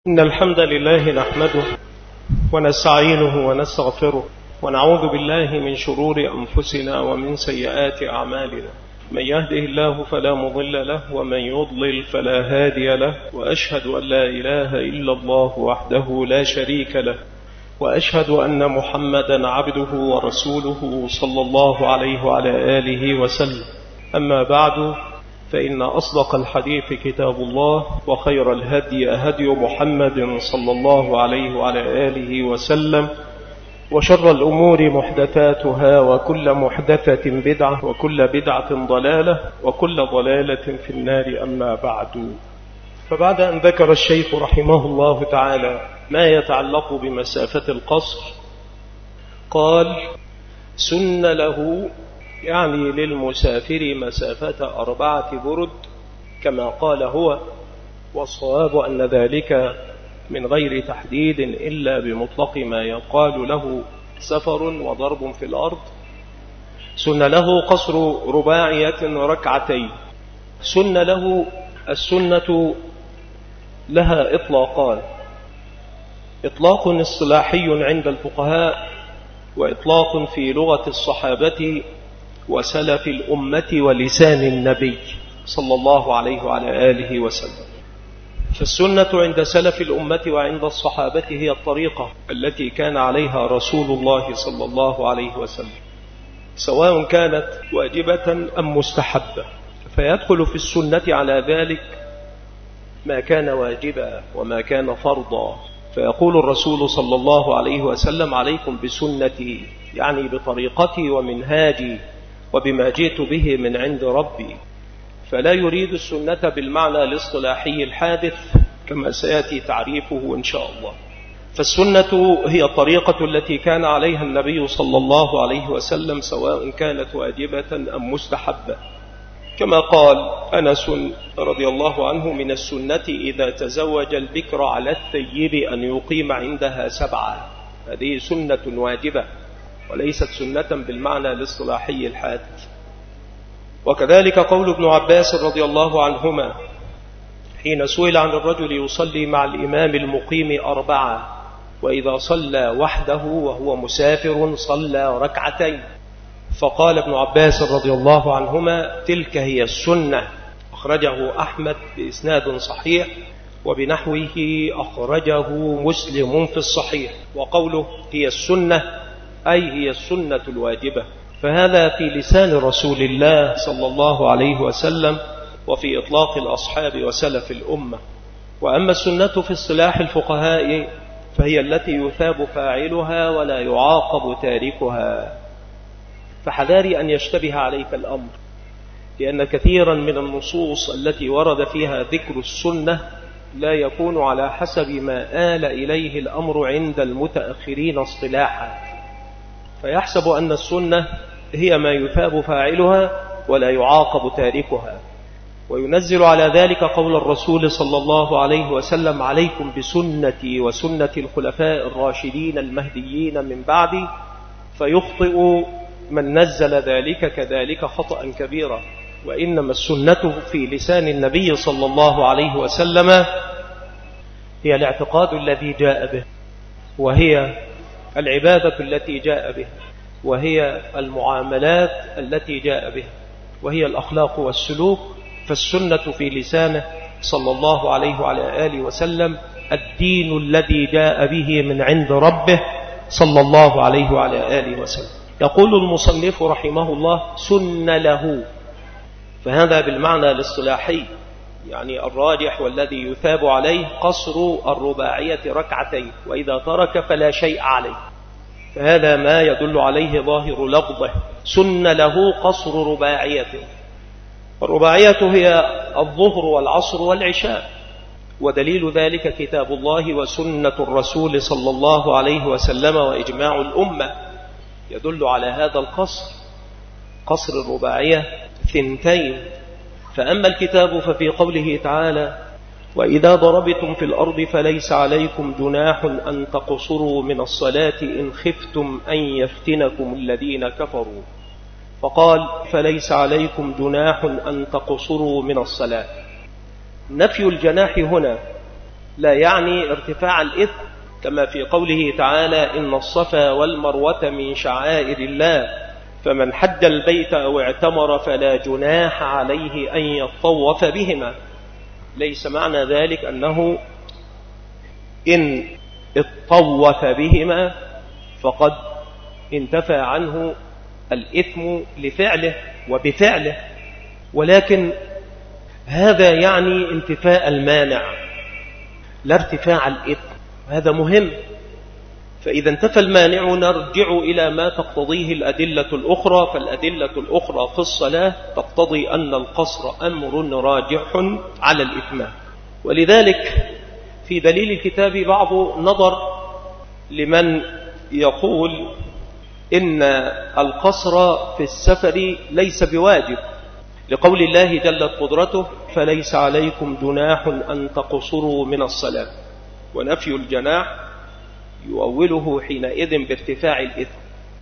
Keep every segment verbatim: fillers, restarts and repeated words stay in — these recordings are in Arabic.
إن الحمد لله نحمده ونستعينه ونستغفره ونعوذ بالله من شرور أنفسنا ومن سيئات أعمالنا. من يهده الله فلا مضل له ومن يضلل فلا هادي له، وأشهد أن لا إله إلا الله وحده لا شريك له، وأشهد أن محمدا عبده ورسوله صلى الله عليه وعلى آله وسلم. أما بعد، فإن أصدق الحديث كتاب الله، وخير الهدي هدي محمد صلى الله عليه وعلى آله وسلم، وشر الأمور محدثاتها، وكل محدثة بدعة، وكل بدعة ضلالة، وكل ضلالة في النار. أما بعد، فبعد أن ذكر الشيخ رحمه الله تعالى ما يتعلق بمسافة القصر، قال: سن له، يعني للمسافر، مسافة أربعة برد كما قال هو، والصواب أن ذلك من غير تحديد إلا بمطلق ما يقال له سفر وضرب في الأرض. سن له قصر رباعية ركعتين. سن له، السنة لها إطلاقان: إطلاق اصطلاحي عند الفقهاء، وإطلاق في لغة الصحابة وسلف الأمة ولسان النبي صلى الله عليه وعلى آله وسلم. فالسنة عند سلف الأمة وعند الصحابة هي الطريقة التي كان عليها رسول الله صلى الله عليه وسلم، سواء كانت واجبة أم مستحبة. فيدخل في السنة على ذلك ما كان واجبا وما كان فرضا. فيقول الرسول صلى الله عليه وسلم: عليكم بسنتي، يعني بطريقتي ومنهاجي وبما جئت به من عند ربي. فلا يريد السنة بالمعنى الاصطلاحي الحادث كما سيأتي تعريفه إن شاء الله. فالسنة هي الطريقة التي كان عليها النبي صلى الله عليه وسلم، سواء كانت واجبة أم مستحبة، كما قال أنس رضي الله عنه: من السنة إذا تزوج البكر على الثيب أن يقيم عندها سبعة. هذه سنة واجبة وليست سنة بالمعنى الاصطلاحي الحادث. وكذلك قول ابن عباس رضي الله عنهما حين سئل عن الرجل يصلي مع الإمام المقيم أربعة، وإذا صلى وحده وهو مسافر صلى ركعتين، فقال ابن عباس رضي الله عنهما: تلك هي السنة. أخرجه أحمد بإسناد صحيح، وبنحوه أخرجه مسلم في الصحيح. وقوله هي السنة أي هي السنة الواجبة، فهذا في لسان رسول الله صلى الله عليه وسلم، وفي إطلاق الأصحاب وسلف الأمة. وأما السنة في اصطلاح الفقهاء فهي التي يثاب فاعلها ولا يعاقب تاركها. فحذاري أن يشتبه عليك الأمر، لأن كثيرا من النصوص التي ورد فيها ذكر السنة لا يكون على حسب ما آل إليه الأمر عند المتأخرين اصطلاحا، فيحسب أن السنة هي ما يثاب فاعلها ولا يعاقب تاركها، وينزل على ذلك قول الرسول صلى الله عليه وسلم: عليكم بسنتي وسنة الخلفاء الراشدين المهديين من بعدي. فيخطئ من نزل ذلك كذلك خطأ كبيرا. وإنما السنة في لسان النبي صلى الله عليه وسلم هي الاعتقاد الذي جاء به، وهي العبادة التي جاء بها، وهي المعاملات التي جاء بها، وهي الأخلاق والسلوك. فالسنة في لسانه صلى الله عليه وعلى آله وسلم الدين الذي جاء به من عند ربه صلى الله عليه وعلى آله وسلم. يقول المصنف رحمه الله: سن له، فهذا بالمعنى الاصطلاحي، يعني الراجح والذي يثاب عليه قصر الرباعية ركعتين، وإذا ترك فلا شيء عليه. فهذا ما يدل عليه ظاهر لفظه: سن له قصر رباعية. الرباعية هي الظهر والعصر والعشاء، ودليل ذلك كتاب الله وسنة الرسول صلى الله عليه وسلم وإجماع الأمة يدل على هذا القصر. قصر الرباعية ثنتين. فأما الكتاب ففي قوله تعالى: وإذا ضربتم في الأرض فليس عليكم جناح أن تقصروا من الصلاة إن خفتم أن يفتنكم الذين كفروا. فقال: فليس عليكم جناح أن تقصروا من الصلاة. نفي الجناح هنا لا يعني ارتفاع الإثم، كما في قوله تعالى إن الصفا والمروة من شعائر الله فمن حج البيت أو اعتمر فلا جناح عليه أن يطوف بهما. ليس معنى ذلك أنه إن اطوف بهما فقد انتفى عنه الإثم لفعله وبفعله، ولكن هذا يعني انتفاء المانع لا ارتفاع الإثم. هذا مهم. فإذا انتفى المانع نرجع إلى ما تقتضيه الأدلة الأخرى، فالأدلة الأخرى في الصلاة تقتضي أن القصر أمر راجح على الإتمام. ولذلك في دليل الكتاب بعض نظر لمن يقول إن القصر في السفر ليس بواجب، لقول الله جلت قدرته فليس عليكم جناح أن تقصروا من الصلاة، ونفي الجناح يؤوله حينئذ بارتفاع الإثم.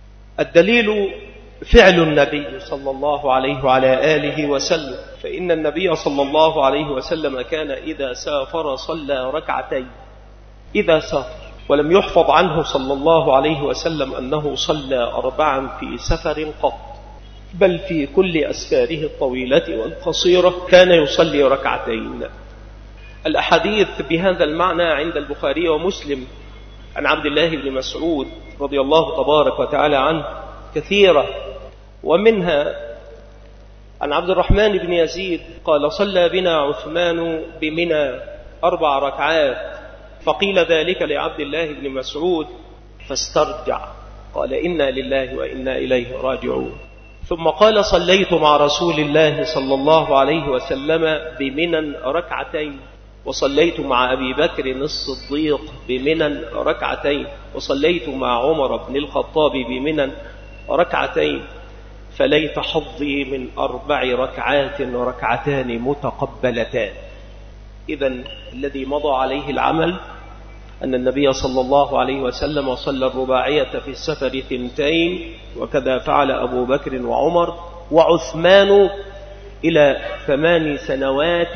الدليل فعل النبي صلى الله عليه وعلى آله وسلم، فإن النبي صلى الله عليه وسلم كان إذا سافر صلى ركعتين إذا سافر، ولم يحفظ عنه صلى الله عليه وسلم أنه صلى أربعا في سفر قط، بل في كل أسفاره الطويلة والقصيرة كان يصلي ركعتين. الأحاديث بهذا المعنى عند البخاري ومسلم عن عبد الله بن مسعود رضي الله تبارك وتعالى عنه كثيرة، ومنها عن عبد الرحمن بن يزيد قال صلى بنا عثمان بمنى أربع ركعات، فقيل ذلك لعبد الله بن مسعود فاسترجع قال إنا لله وإنا إليه راجعون. ثم قال صليت مع رسول الله صلى الله عليه وسلم بمنى ركعتين، وصليت مع أبي بكر الصديق بمنى ركعتين، وصليت مع عمر بن الخطاب بمنى ركعتين، فليت حظي من أربع ركعات ركعتان متقبلتان. إذن الذي مضى عليه العمل أن النبي صلى الله عليه وسلم صلى الرباعية في السفر ثنتين، وكذا فعل أبو بكر وعمر وعثمان إلى ثمان سنوات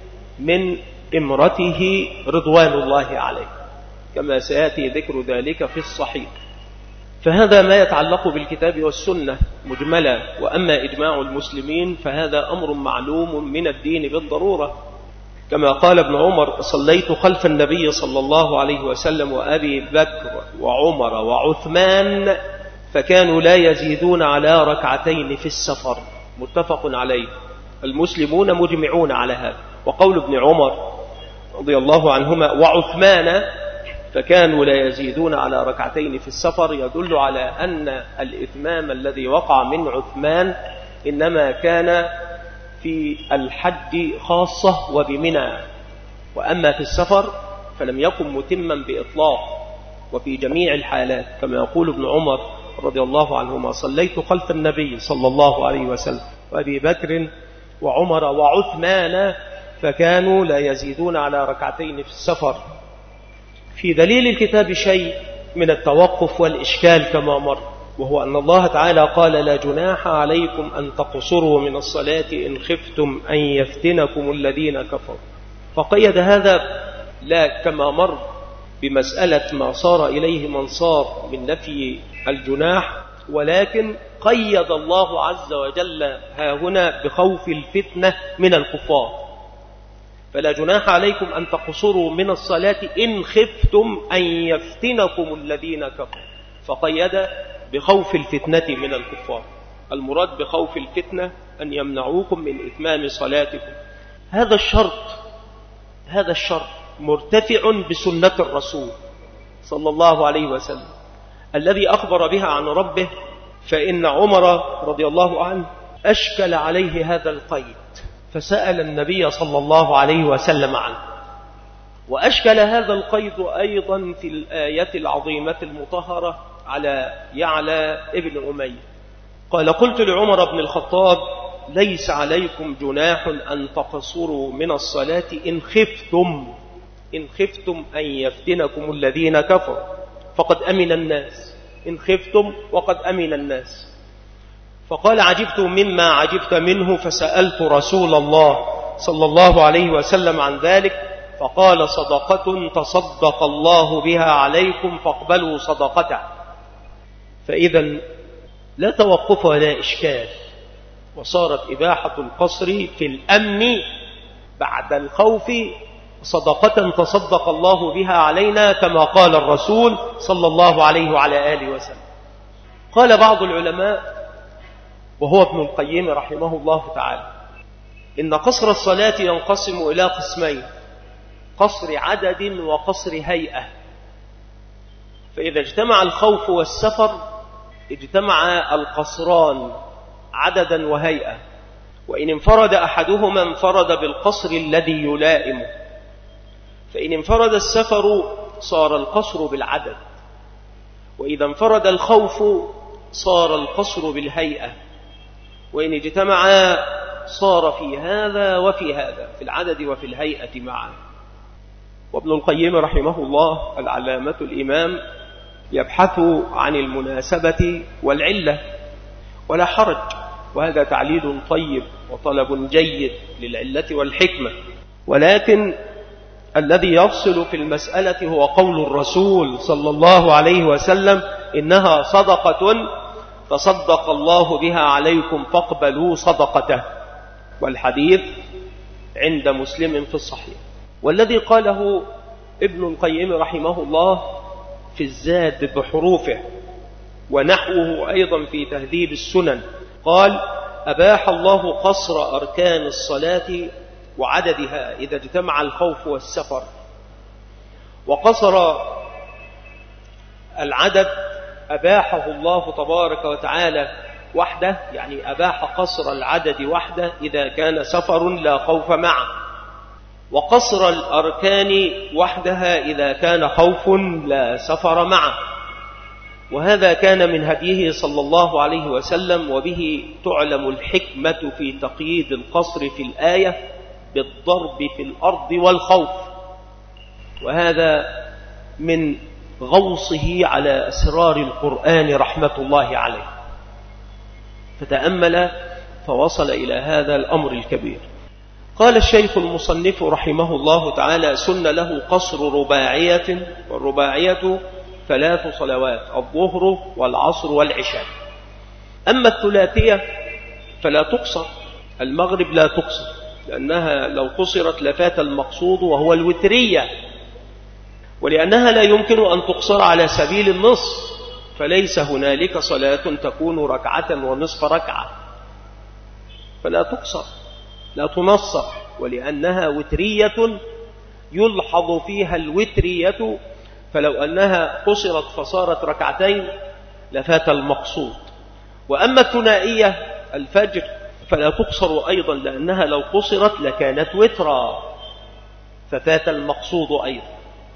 من امرته رضوان الله عليه، كما سيأتي ذكر ذلك في الصحيح. فهذا ما يتعلق بالكتاب والسنة مجملا، وأما إجماع المسلمين فهذا أمر معلوم من الدين بالضرورة، كما قال ابن عمر صليت خلف النبي صلى الله عليه وسلم وأبي بكر وعمر وعثمان فكانوا لا يزيدون على ركعتين في السفر، متفق عليه، المسلمون مجمعون على هذا. وقول ابن عمر رضي الله عنهما وعثمان فكانوا لا يزيدون على ركعتين في السفر يدل على أن الإتمام الذي وقع من عثمان إنما كان في الحج خاصة وبمنى، وأما في السفر فلم يكن متما بإطلاق وفي جميع الحالات، كما يقول ابن عمر رضي الله عنهما صليت خلف النبي صلى الله عليه وسلم وأبي بكر وعمر وعثمان فكانوا لا يزيدون على ركعتين في السفر. في دليل الكتاب شيء من التوقف والإشكال كما مر، وهو أن الله تعالى قال لا جناح عليكم أن تقصروا من الصلاة إن خفتم أن يفتنكم الذين كفروا، فقيد هذا لا كما مر بمسألة ما صار إليه من صار من نفي الجناح، ولكن قيد الله عز وجل ها هنا بخوف الفتنة من الكفار، فلا جناح عليكم أن تقصروا من الصلاة إن خفتم أن يفتنكم الذين كفروا، فقيد بخوف الفتنة من الكفار. المراد بخوف الفتنة أن يمنعوكم من إتمام صلاتكم. هذا الشرط هذا الشرط مرتفع بسنة الرسول صلى الله عليه وسلم الذي أخبر بها عن ربه، فإن عمر رضي الله عنه أشكل عليه هذا القيد فسأل النبي صلى الله عليه وسلم عنه، وأشكل هذا القيد أيضا في الآية العظيمة المطهرة على يعلى ابن أمية قال قلت لعمر بن الخطاب ليس عليكم جناح أن تقصروا من الصلاة إن خفتم إن خفتم أن يفتنكم الذين كفروا فقد أمن الناس، إن خفتم وقد أمن الناس. فقال عجبت مما عجبت منه فسألت رسول الله صلى الله عليه وسلم عن ذلك فقال صدقة تصدق الله بها عليكم فاقبلوا صدقته. فإذا لا توقف ولا إشكال، وصارت إباحة القصر في الأمن بعد الخوف صدقة تصدق الله بها علينا كما قال الرسول صلى الله عليه وعلى آله وسلم. قال بعض العلماء وهو ابن القيم رحمه الله تعالى إن قصر الصلاة ينقسم إلى قسمين: قصر عدد وقصر هيئة. فإذا اجتمع الخوف والسفر اجتمع القصران عددا وهيئة، وإن انفرد أحدهما انفرد بالقصر الذي يلائمه. فإن انفرد السفر صار القصر بالعدد، وإذا انفرد الخوف صار القصر بالهيئة، وإن اجتمعا صار في هذا وفي هذا، في العدد وفي الهيئة معا. وابن القيم رحمه الله العلامة الإمام يبحث عن المناسبة والعلة، ولا حرج، وهذا تعليل طيب وطلب جيد للعلة والحكمة، ولكن الذي يفصل في المسألة هو قول الرسول صلى الله عليه وسلم: إنها صدقة تصدق الله بها عليكم فاقبلوا صدقته، والحديث عند مسلم في الصحيح. والذي قاله ابن القيم رحمه الله في الزاد بحروفه ونحوه أيضا في تهذيب السنن قال: أباح الله قصر أركان الصلاة وعددها إذا اجتمع الخوف والسفر، وقصر العدد أباحه الله تبارك وتعالى وحده، يعني أباح قصر العدد وحده إذا كان سفر لا خوف معه، وقصر الأركان وحدها إذا كان خوف لا سفر معه. وهذا كان من هديه صلى الله عليه وسلم، وبه تعلم الحكمة في تقييد القصر في الآية بالضرب في الأرض والخوف، وهذا من غوصه على أسرار القرآن رحمة الله عليه، فتأمل فوصل إلى هذا الأمر الكبير. قال الشيخ المصنف رحمه الله تعالى: سن له قصر رباعية، والرباعية ثلاث صلوات: الظهر والعصر والعشاء. أما الثلاثية فلا تقصر، المغرب لا تقصر، لأنها لو قصرت لفات المقصود وهو الوترية، ولأنها لا يمكن أن تقصر على سبيل النصف، فليس هنالك صلاة تكون ركعة ونصف ركعة، فلا تقصر، لا تنصر، ولأنها وترية يلحظ فيها الوترية، فلو أنها قصرت فصارت ركعتين لفات المقصود. وأما الثنائية الفجر فلا تقصر أيضا، لأنها لو قصرت لكانت وترا ففات المقصود أيضا.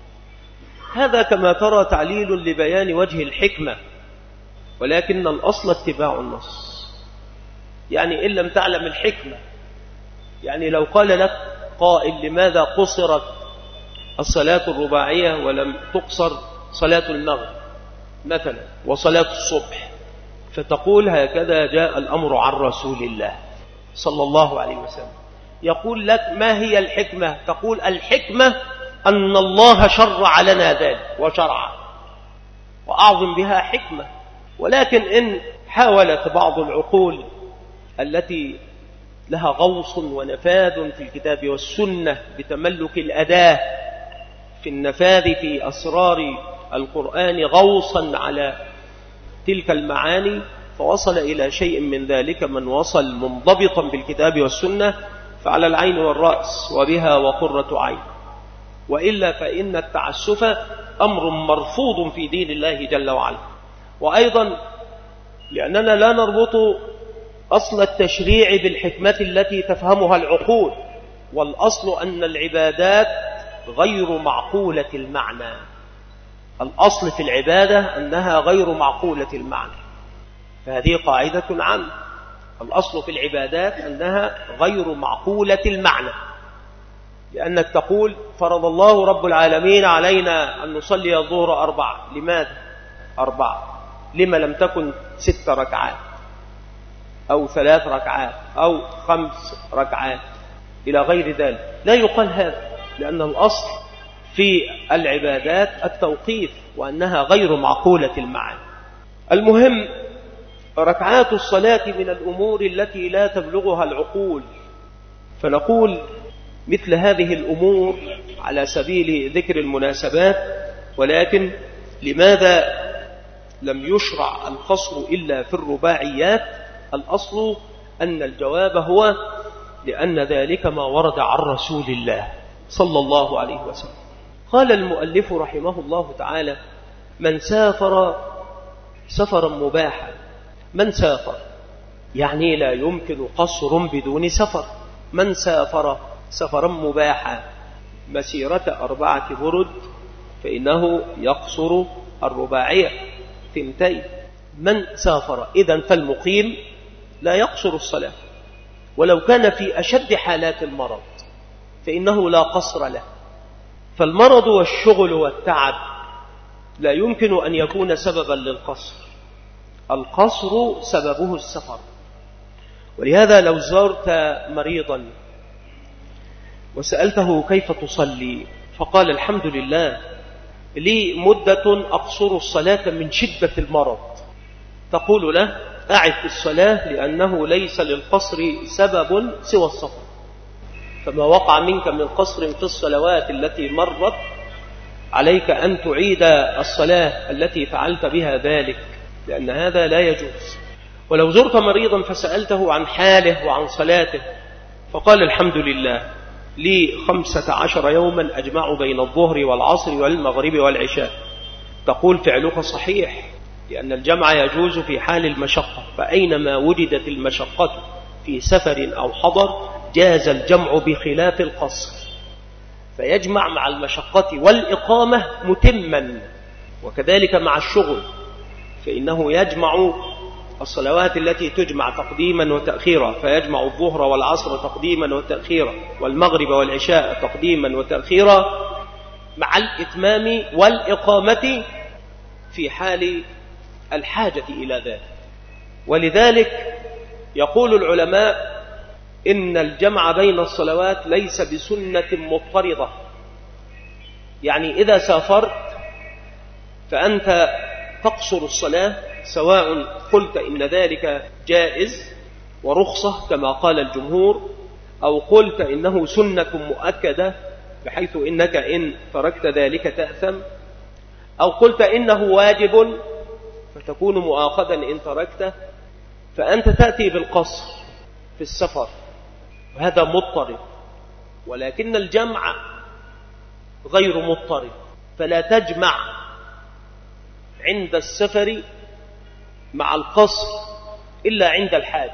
هذا كما ترى تعليل لبيان وجه الحكمة، ولكن الأصل اتباع النص. يعني إن لم تعلم الحكمة، يعني لو قال لك قائل: لماذا قصرت الصلاة الرباعية ولم تقصر صلاة المغرب مثلا وصلاة الصبح؟ فتقول: هكذا جاء الأمر عن رسول الله صلى الله عليه وسلم. يقول لك: ما هي الحكمة؟ تقول: الحكمة أن الله شرع لنا ذلك وشرع، وأعظم بها حكمة. ولكن إن حاولت بعض العقول التي لها غوص ونفاذ في الكتاب والسنة بتملك الأداة في النفاذ في أسرار القرآن غوصا على تلك المعاني، فوصل إلى شيء من ذلك من وصل منضبطا بالكتاب والسنة، فعلى العين والرأس وبها وقرة عين. وإلا فإن التعسف أمر مرفوض في دين الله جل وعلا. وأيضا لأننا لا نربط أصل التشريع بالحكمة التي تفهمها العقول، والأصل أن العبادات غير معقولة المعنى. الأصل في العبادة أنها غير معقولة المعنى، فهذه قاعدة عامة. الأصل في العبادات أنها غير معقولة المعنى، لأنك تقول: فرض الله رب العالمين علينا أن نصلي الظهر أربعة. لماذا أربعة؟ لما لم تكن ست ركعات أو ثلاث ركعات أو خمس ركعات إلى غير ذلك؟ لا يقال هذا، لأن الأصل في العبادات التوقيف وأنها غير معقولة المعنى. المهم ركعات الصلاة من الأمور التي لا تبلغها العقول، فنقول مثل هذه الأمور على سبيل ذكر المناسبات. ولكن لماذا لم يشرع القصر إلا في الرباعيات؟ الأصل أن الجواب هو لأن ذلك ما ورد عن رسول الله صلى الله عليه وسلم. قال المؤلف رحمه الله تعالى: من سافر سفرا مباحا. من سافر يعني لا يمكن قصر بدون سفر. من سافر سفرا مباحا مسيرة أربعة برد فإنه يقصر الرباعية ثنتين. من سافر إذن فالمقيم لا يقصر الصلاة، ولو كان في أشد حالات المرض فإنه لا قصر له. فالمرض والشغل والتعب لا يمكن أن يكون سببا للقصر، القصر سببه السفر. ولهذا لو زرت مريضا وسألته كيف تصلي فقال الحمد لله لي مدة أقصر الصلاة من شدة المرض، تقول له أعد الصلاة لأنه ليس للقصر سبب سوى السفر. فما وقع منك من قصر في الصلوات التي مرت عليك أن تعيد الصلاة التي فعلت بها ذلك، لأن هذا لا يجوز. ولو زرت مريضا فسألته عن حاله وعن صلاته فقال الحمد لله لي خمسة عشر يوما أجمع بين الظهر والعصر والمغرب والعشاء، تقول فعلك صحيح، لأن الجمع يجوز في حال المشقة، فأينما وجدت المشقة في سفر أو حضر جاز الجمع بخلاف القصر، فيجمع مع المشقة والإقامة متما. وكذلك مع الشغل فإنه يجمع الصلوات التي تجمع تقديما وتأخيرا، فيجمع الظهر والعصر تقديما وتأخيرا والمغرب والعشاء تقديما وتأخيرا مع الإتمام والإقامة في حال الحاجة إلى ذلك. ولذلك يقول العلماء إن الجمع بين الصلوات ليس بسنة مضطردة، يعني إذا سافرت فأنت تقصر الصلاة سواء قلت إن ذلك جائز ورخصة كما قال الجمهور، أو قلت إنه سنة مؤكدة بحيث إنك إن تركت ذلك تأثم، أو قلت إنه واجب فتكون مؤاخذا إن تركته، فأنت تأتي بالقصر في السفر وهذا مضطرد. ولكن الجمع غير مضطرد، فلا تجمع عند السفر مع القصر إلا عند الحاجة.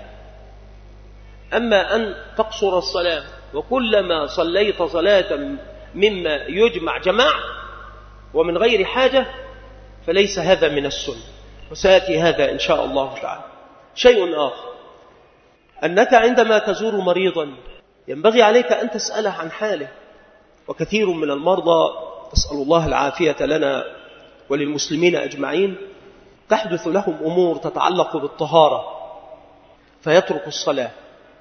أما أن تقصر الصلاة وكلما صليت صلاة مما يجمع جماع ومن غير حاجة فليس هذا من السنة، وسيأتي هذا إن شاء الله تعالى. شيء آخر أنك عندما تزور مريضا ينبغي عليك أن تسأله عن حاله، وكثير من المرضى أسأل الله العافية لنا وللمسلمين أجمعين تحدث لهم أمور تتعلق بالطهارة فيترك الصلاة،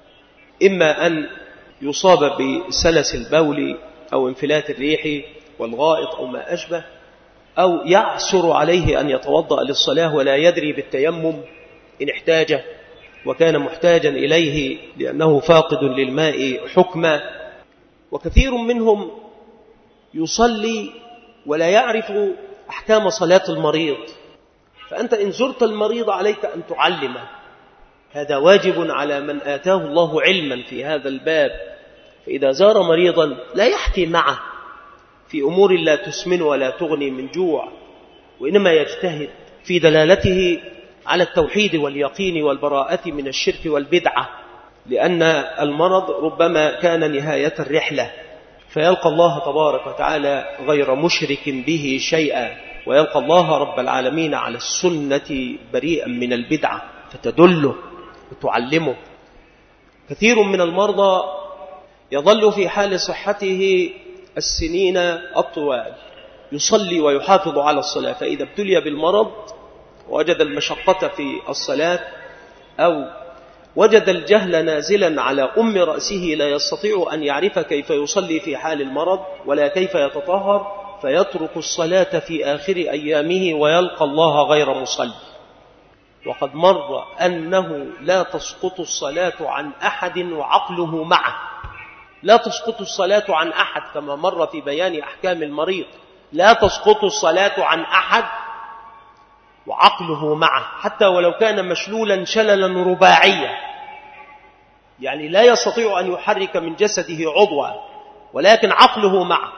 إما أن يصاب بسلس البول أو انفلات الريح والغائط أو ما أشبه، أو يعسر عليه أن يتوضأ للصلاة ولا يدري بالتيمم إن احتاجه وكان محتاجا إليه لأنه فاقد للماء حكما. وكثير منهم يصلي ولا يعرف أحكام صلاة المريض، فأنت إن زرت المريض عليك أن تعلمه، هذا واجب على من آتاه الله علما في هذا الباب. فإذا زار مريضا لا يحكي معه في أمور لا تسمن ولا تغني من جوع، وإنما يجتهد في دلالته على التوحيد واليقين والبراءة من الشرك والبدعة، لأن المرض ربما كان نهاية الرحلة فيلقى الله تبارك وتعالى غير مشرك به شيئا، ويلقى الله رب العالمين على السنة بريئا من البدعة فتدله وتعلمه. كثير من المرضى يظل في حال صحته السنين الطوال يصلي ويحافظ على الصلاة، فإذا ابتلي بالمرض وجد المشقة في الصلاة أو وجد الجهل نازلا على أم رأسه لا يستطيع أن يعرف كيف يصلي في حال المرض ولا كيف يتطهر، فيترك الصلاة في آخر أيامه ويلقى الله غير مصلي. وقد مر أنه لا تسقط الصلاة عن أحد وعقله معه، لا تسقط الصلاة عن أحد كما مر في بيان أحكام المريض، لا تسقط الصلاة عن أحد وعقله معه، حتى ولو كان مشلولا شللا رباعيا، يعني لا يستطيع أن يحرك من جسده عضوا ولكن عقله معه.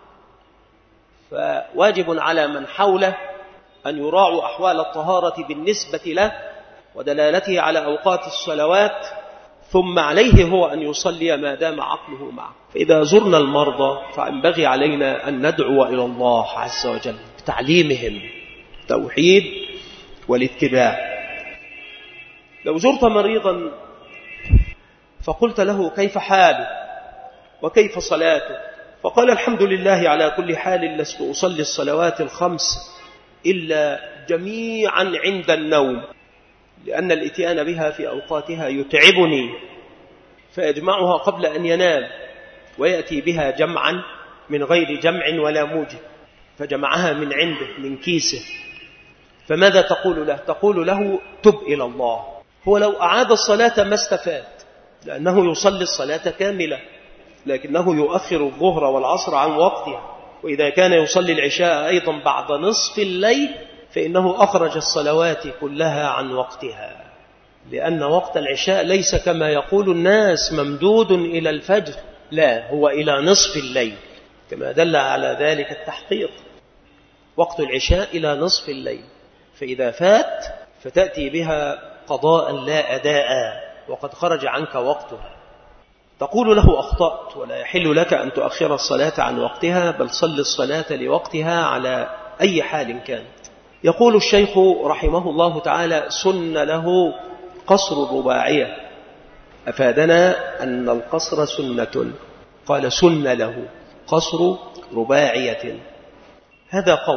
فواجب على من حوله أن يراعوا أحوال الطهارة بالنسبة له ودلالته على أوقات الصلوات، ثم عليه هو أن يصلي ما دام عقله معه. فإذا زرنا المرضى فينبغي علينا أن ندعو إلى الله عز وجل بتعليمهم التوحيد والاتباع. لو زرت مريضا فقلت له كيف حاله وكيف صلاته، فقال الحمد لله على كل حال، لست أصلي الصلوات الخمس إلا جميعا عند النوم، لأن الاتيان بها في أوقاتها يتعبني، فيجمعها قبل أن ينام، ويأتي بها جمعا من غير جمع ولا موجب، فجمعها من عنده من كيسه. فماذا تقول له؟ تقول له تب إلى الله. هو لو أعاد الصلاة ما استفاد، لأنه يصلي الصلاة كاملة، لكنه يؤخر الظهر والعصر عن وقتها، وإذا كان يصلي العشاء أيضا بعد نصف الليل فإنه أخرج الصلوات كلها عن وقتها، لأن وقت العشاء ليس كما يقول الناس ممدود إلى الفجر، لا، هو إلى نصف الليل كما دل على ذلك التحقيق. وقت العشاء إلى نصف الليل، فإذا فات فتأتي بها قضاء لا أداء وقد خرج عنك وقتها. تقول له أخطأت ولا يحل لك أن تؤخر الصلاة عن وقتها، بل صل الصلاة لوقتها على أي حال كانت. يقول الشيخ رحمه الله تعالى سن له قصر الرباعية، أفادنا أن القصر سنة، قال سن له قصر رباعية. هذا قول،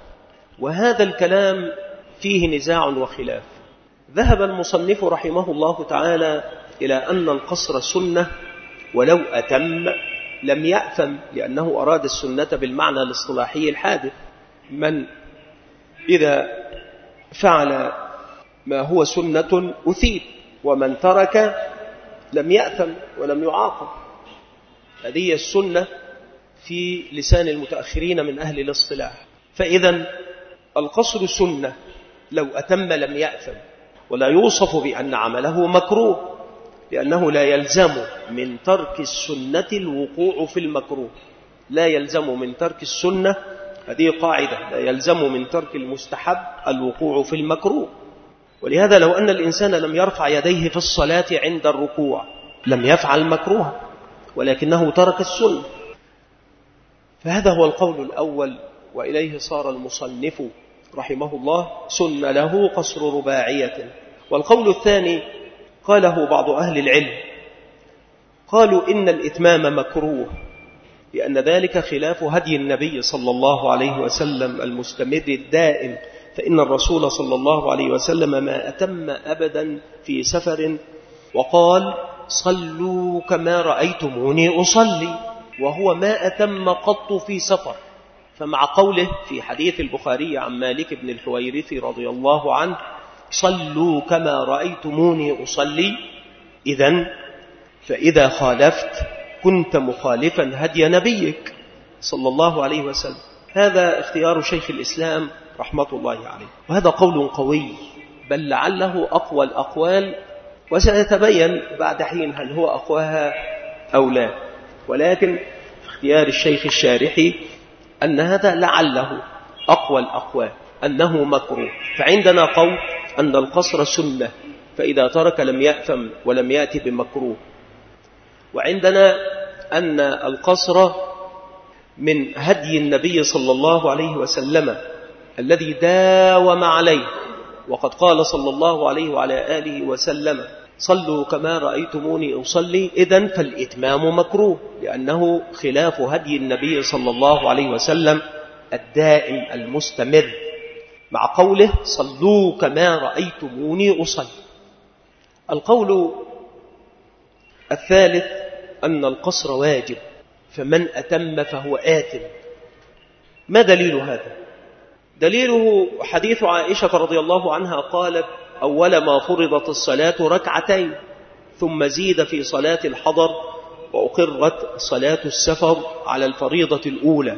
وهذا الكلام فيه نزاع وخلاف. ذهب المصنف رحمه الله تعالى إلى أن القصر سنة ولو أتم لم يأثم، لأنه أراد السنة بالمعنى الاصطلاحي الحادث. من إذا فعل ما هو سنة أثيب، ومن ترك لم يأثم ولم يعاقب. هذه السنة في لسان المتأخرين من أهل الاصطلاح. فإذا القصر سنة لو أتم لم يأثم، ولا يوصف بأن عمله مكروه، لأنه لا يلزم من ترك السنة الوقوع في المكروه، لا يلزم من ترك السنة، هذه قاعدة، لا يلزم من ترك المستحب الوقوع في المكروه. ولهذا لو أن الإنسان لم يرفع يديه في الصلاة عند الركوع لم يفعل مكروها، ولكنه ترك السنة. فهذا هو القول الأول، وإليه صار المصنف رحمه الله سن له قصر رباعية. والقول الثاني قاله بعض أهل العلم، قالوا إن الإتمام مكروه، لأن ذلك خلاف هدي النبي صلى الله عليه وسلم المستمر الدائم، فإن الرسول صلى الله عليه وسلم ما أتم أبدا في سفر، وقال صلوا كما رأيتموني أصلي، وهو ما أتم قط في سفر. فمع قوله في حديث البخاري عن مالك بن الحويرث رضي الله عنه صلوا كما رأيتموني أصلي، إذن فإذا خالفت كنت مخالفا هدي نبيك صلى الله عليه وسلم. هذا اختيار شيخ الإسلام رحمة الله عليه، وهذا قول قوي، بل لعله أقوى الأقوال، وسيتبين بعد حين هل هو أقواها أو لا. ولكن اختيار الشيخ الشارحي أن هذا لعله أقوى الأقوال، أنه مكروه. فعندنا قول أن القصر سنة، فإذا ترك لم يأثم ولم يأتي بمكروه. وعندنا أن القصر من هدي النبي صلى الله عليه وسلم الذي داوم عليه، وقد قال صلى الله عليه وعلى آله وسلم صلوا كما رأيتموني أصلي، إذن فالإتمام مكروه، لأنه خلاف هدي النبي صلى الله عليه وسلم الدائم المستمر، مع قوله صلوا كما رأيتموني أصلي. القول الثالث أن القصر واجب، فمن أتم فهو آثم. ما دليل هذا؟ دليله حديث عائشة رضي الله عنها قالت: أول ما فرضت الصلاة ركعتين، ثم زيد في صلاة الحضر، وأقرت صلاة السفر على الفريضة الأولى.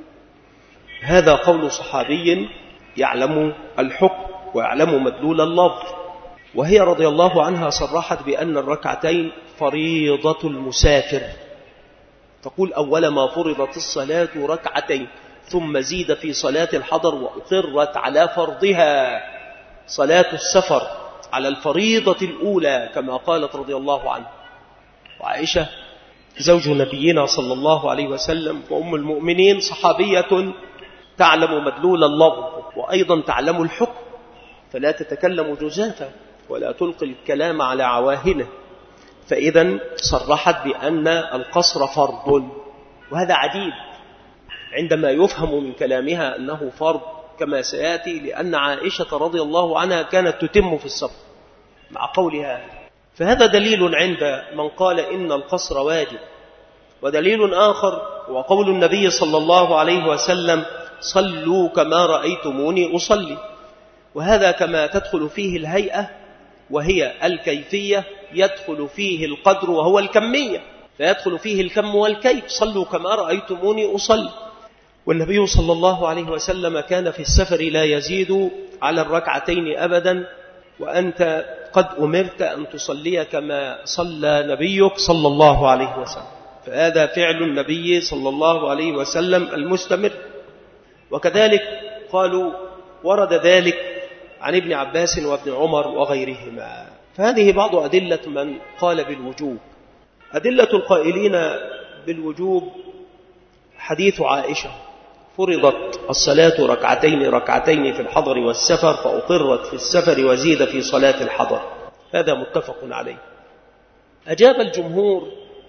هذا قول صحابي يعلم الحكم ويعلم مدلول اللفظ، وهي رضي الله عنها صرحت بأن الركعتين فريضة المسافر، تقول: أول ما فرضت الصلاة ركعتين، ثم زيد في صلاة الحضر، وأقرت على فرضها صلاة السفر على الفريضة الأولى، كما قالت رضي الله عنها. وعائشة زوج نبينا صلى الله عليه وسلم وأم المؤمنين صحابية تعلم مدلول اللفظ، وأيضا تعلم الحكم، فلا تتكلم جزافا ولا تلقي الكلام على عواهنه، فإذا صرحت بأن القصر فرض. وهذا عجيب عندما يفهم من كلامها أنه فرض كما سيأتي، لأن عائشة رضي الله عنها كانت تتم في السفر مع قولها. فهذا دليل عند من قال إن القصر واجب. ودليل آخر وقول النبي صلى الله عليه وسلم: صلوا كما رأيتموني أصلي. وهذا كما تدخل فيه الهيئة وهي الكيفية، يدخل فيه القدر وهو الكمية، فيدخل فيه الكم والكيف. صلوا كما رأيتموني أصلي. والنبي صلى الله عليه وسلم كان في السفر لا يزيد على الركعتين أبدا، وأنت قد أمرت أن تصلي كما صلى نبيك صلى الله عليه وسلم. فهذا فعل النبي صلى الله عليه وسلم المستمر. وكذلك قالوا ورد ذلك عن ابن عباس وابن عمر وغيرهما. فهذه بعض أدلة من قال بالوجوب. أدلة القائلين بالوجوب حديث عائشة: فرضت الصلاة ركعتين ركعتين في الحضر والسفر، فأقرت في السفر وزيد في صلاة الحضر. هذا متفق عليه. أجاب الجمهور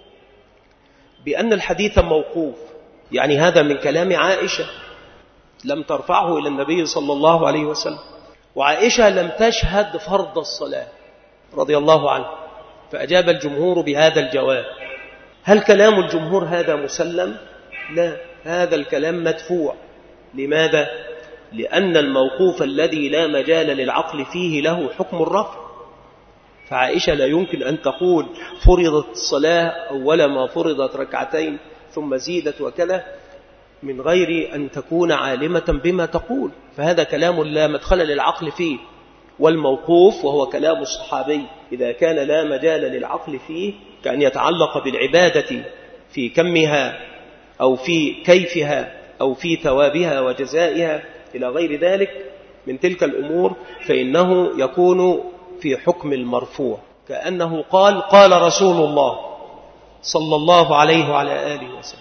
بأن الحديث موقوف، يعني هذا من كلام عائشة، لم ترفعه إلى النبي صلى الله عليه وسلم، وعائشة لم تشهد فرض الصلاة رضي الله عنه. فأجاب الجمهور بهذا الجواب. هل كلام الجمهور هذا مسلم؟ لا، هذا الكلام مدفوع. لماذا؟ لأن الموقوف الذي لا مجال للعقل فيه له حكم الرفع. فعائشة لا يمكن أن تقول فرضت الصلاة أول ما فرضت ركعتين ثم زيدت وكذا من غير أن تكون عالمة بما تقول، فهذا كلام لا مدخل للعقل فيه. والموقوف وهو كلام الصحابي إذا كان لا مجال للعقل فيه، كأن يتعلق بالعبادة في كمها أو في كيفها أو في ثوابها وجزائها إلى غير ذلك من تلك الأمور، فإنه يكون في حكم المرفوع، كأنه قال: قال رسول الله صلى الله عليه وعلى آله وسلم.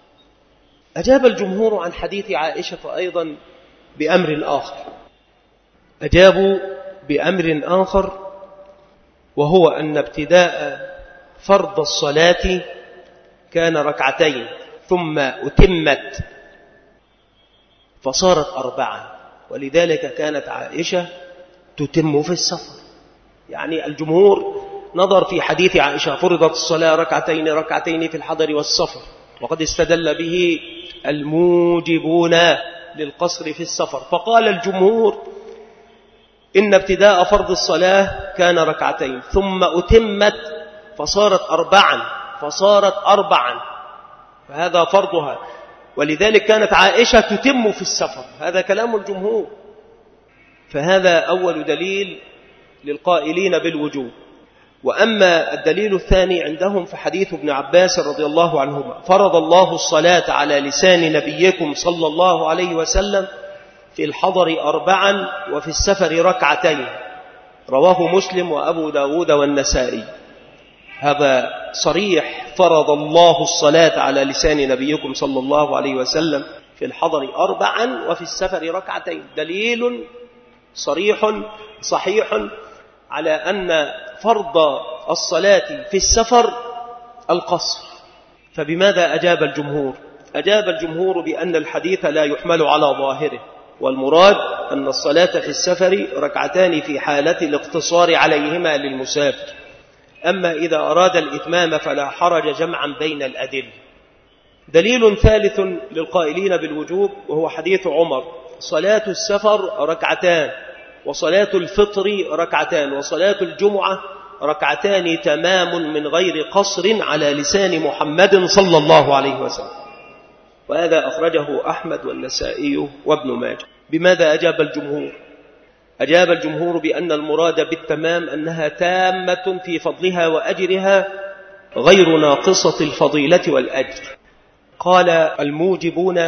أجاب الجمهور عن حديث عائشة أيضا بأمر آخر. أجابوا بأمر آخر، وهو أن ابتداء فرض الصلاة كان ركعتين ثم أتمت فصارت أربعة، ولذلك كانت عائشة تتم في السفر. يعني الجمهور نظر في حديث عائشة: فرضت الصلاة ركعتين ركعتين في الحضر والسفر، وقد استدل به الموجبون للقصر في السفر. فقال الجمهور إن ابتداء فرض الصلاة كان ركعتين ثم أتمت فصارت أربعا فصارت أربعا فهذا فرضها، ولذلك كانت عائشة تتم في السفر. هذا كلام الجمهور. فهذا أول دليل للقائلين بالوجوب. وأما الدليل الثاني عندهم فحديث ابن عباس رضي الله عنهما: فرض الله الصلاة على لسان نبيكم صلى الله عليه وسلم في الحضر أربعا وفي السفر ركعتين، رواه مسلم وأبو داود والنسائي. هذا صريح: فرض الله الصلاة على لسان نبيكم صلى الله عليه وسلم في الحضر أربعا وفي السفر ركعتين. دليل صريح صحيح على أن فرض الصلاة في السفر القصر. فبماذا أجاب الجمهور؟ أجاب الجمهور بأن الحديث لا يحمل على ظاهره، والمراد أن الصلاة في السفر ركعتان في حالة الاقتصار عليهما للمسافر، أما إذا أراد الإتمام فلا حرج جمعا بين الأدلة. دليل ثالث للقائلين بالوجوب وهو حديث عمر: صلاة السفر ركعتان، وصلاة الفطر ركعتان، وصلاة الجمعة ركعتان تمام من غير قصر على لسان محمد صلى الله عليه وسلم. وهذا أخرجه أحمد والنسائي وابن ماجه. بماذا أجاب الجمهور؟ أجاب الجمهور بأن المراد بالتمام أنها تامة في فضلها وأجرها غير ناقصة الفضيلة والأجر. قال الموجبون: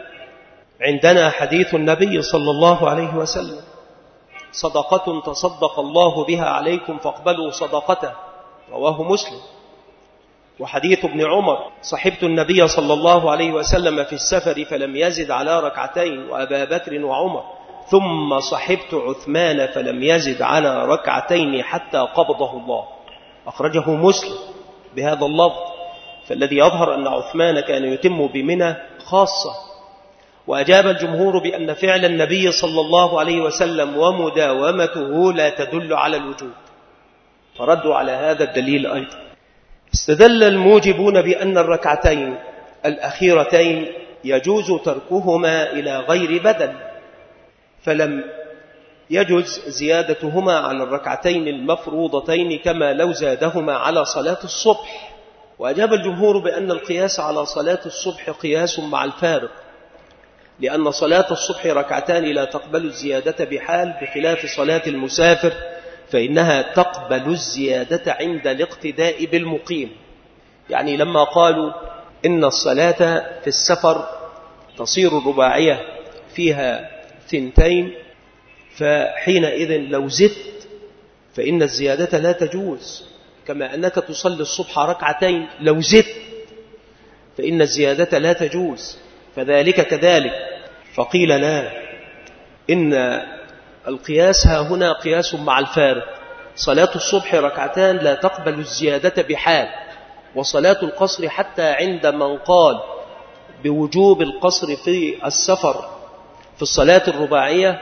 عندنا حديث النبي صلى الله عليه وسلم: صدقة تصدق الله بها عليكم فاقبلوا صدقته، رواه مسلم. وحديث ابن عمر: صحبت النبي صلى الله عليه وسلم في السفر فلم يزد على ركعتين وأبا بكر وعمر، ثم صحبت عثمان فلم يزد على ركعتين حتى قبضه الله، أخرجه مسلم بهذا اللفظ. فالذي يظهر أن عثمان كان يتم بمنى خاصة. وأجاب الجمهور بأن فعل النبي صلى الله عليه وسلم ومداومته لا تدل على الوجوب، فردوا على هذا الدليل أيضا. استدل الموجبون بأن الركعتين الأخيرتين يجوز تركهما إلى غير بدل، فلم يجوز زيادتهما على الركعتين المفروضتين كما لو زادهما على صلاة الصبح. وأجاب الجمهور بأن القياس على صلاة الصبح قياس مع الفارق، لأن صلاة الصبح ركعتان لا تقبل الزيادة بحال، بخلاف صلاة المسافر فإنها تقبل الزيادة عند الاقتداء بالمقيم. يعني لما قالوا إن الصلاة في السفر تصير الرباعية فيها ثنتين، فحينئذ لو زدت فإن الزيادة لا تجوز، كما أنك تصلي الصبح ركعتين لو زدت فإن الزيادة لا تجوز، فذلك كذلك. فقيل لا، إن القياس ها هنا قياس مع الفارق. صلاة الصبح ركعتان لا تقبل الزيادة بحال، وصلاة القصر حتى عند من قال بوجوب القصر في السفر في الصلاة الرباعية